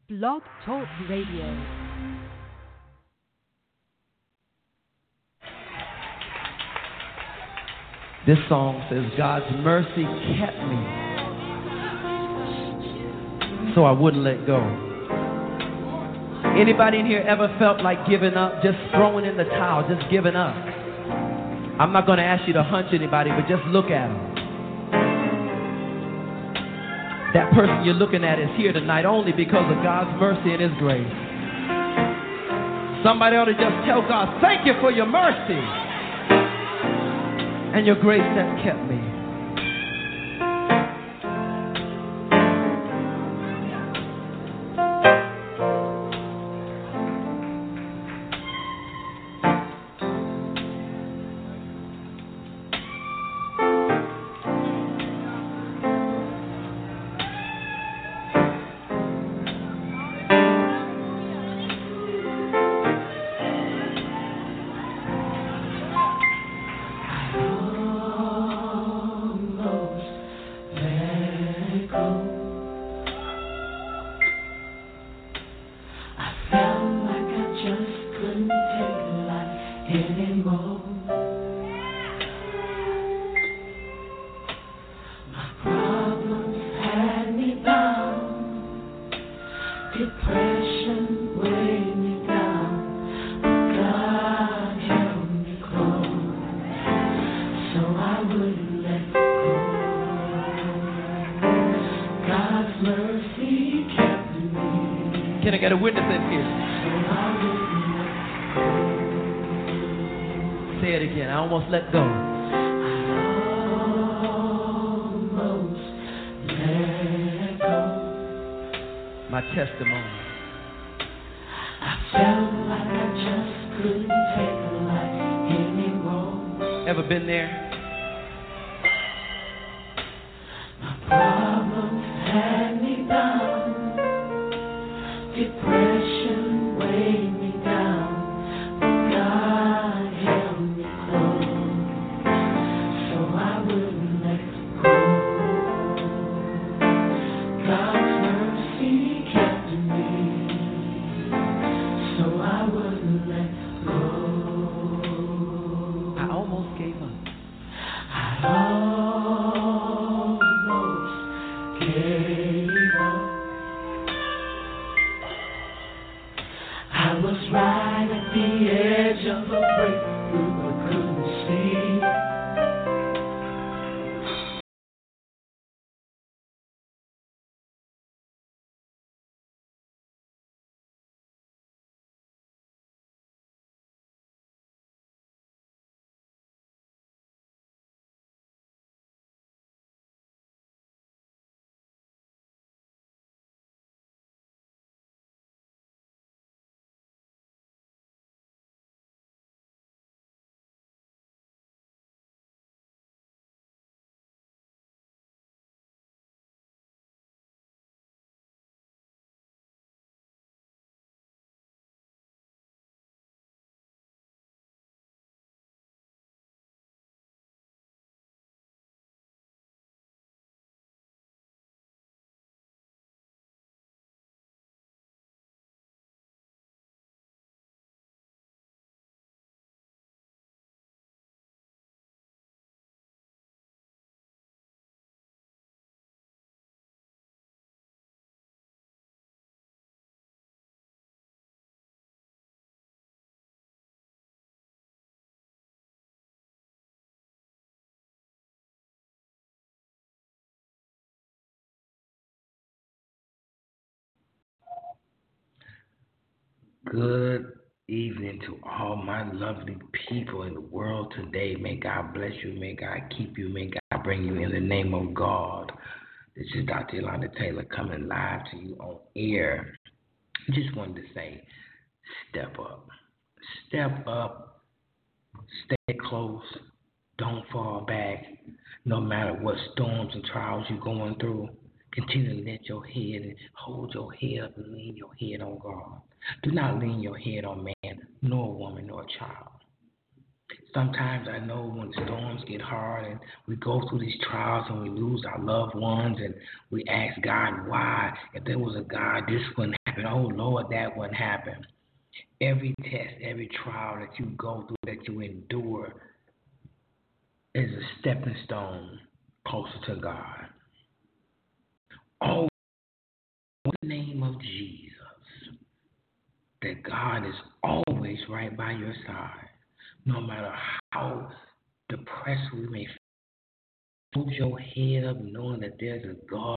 Blog Talk Radio. This song says, God's mercy kept me, so I wouldn't let go. Anybody in here ever felt like giving up, just throwing in the towel, just giving up? I'm not going to ask you to hunch anybody, but just look at them. That person you're looking at is here tonight only because of God's mercy and His grace. Somebody ought to just tell God, thank you for your mercy and your grace that kept me. Can I get a witness in here? Say it again. I almost let go. My testimony. I felt like I just couldn't take life anymore. Ever been there? My problems had me bound. Depression weighed me down. God held me close, so I wouldn't let go. God's mercy kept me, so I wouldn't let go. I almost gave up. I almost gave up. I was right at the edge of a breakthrough, but couldn't see. Good evening to all my lovely people in the world today. May God bless you. May God keep you. May God bring you in the name of God. This is Dr. Yolanda Taylor coming live to you on air. Just wanted to say, step up. Step up. Stay close. Don't fall back. No matter what storms and trials you're going through, continue to lift your head and hold your head up and lean your head on God. Do not lean your head on man, nor woman, nor child. Sometimes I know when storms get hard and we go through these trials and we lose our loved ones and we ask God why. If there was a God, this wouldn't happen. Oh, Lord, that wouldn't happen. Every test, every trial that you go through, that you endure, is a stepping stone closer to God. Oh, in the name of Jesus, that God is always right by your side. No matter how depressed we may feel, hold your head up knowing that there's a God.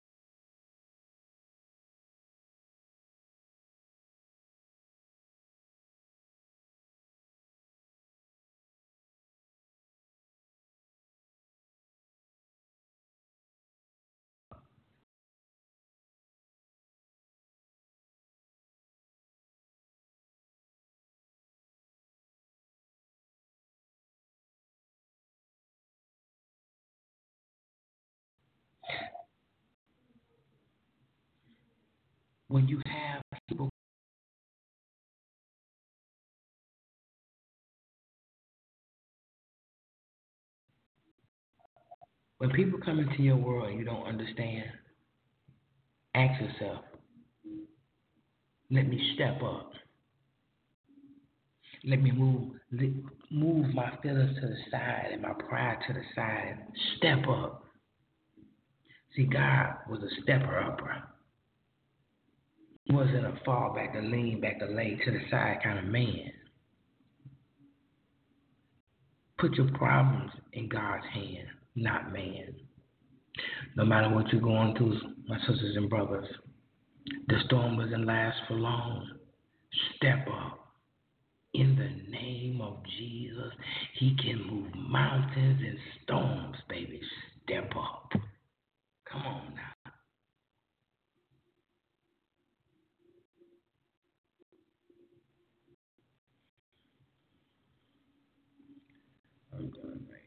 When you have people, when people come into your world and you don't understand, ask yourself, let me step up. Let me move my feelings to the side and my pride to the side and step up. See, God was a stepper upper. He wasn't a fall back, a lean back, a lay to the side kind of man. Put your problems in God's hand, not man. No matter what you're going through, my sisters and brothers, the storm doesn't last for long. Step up. In the name of Jesus, He can move mountains and storms, baby. Step up. Come on now. I'm done, right?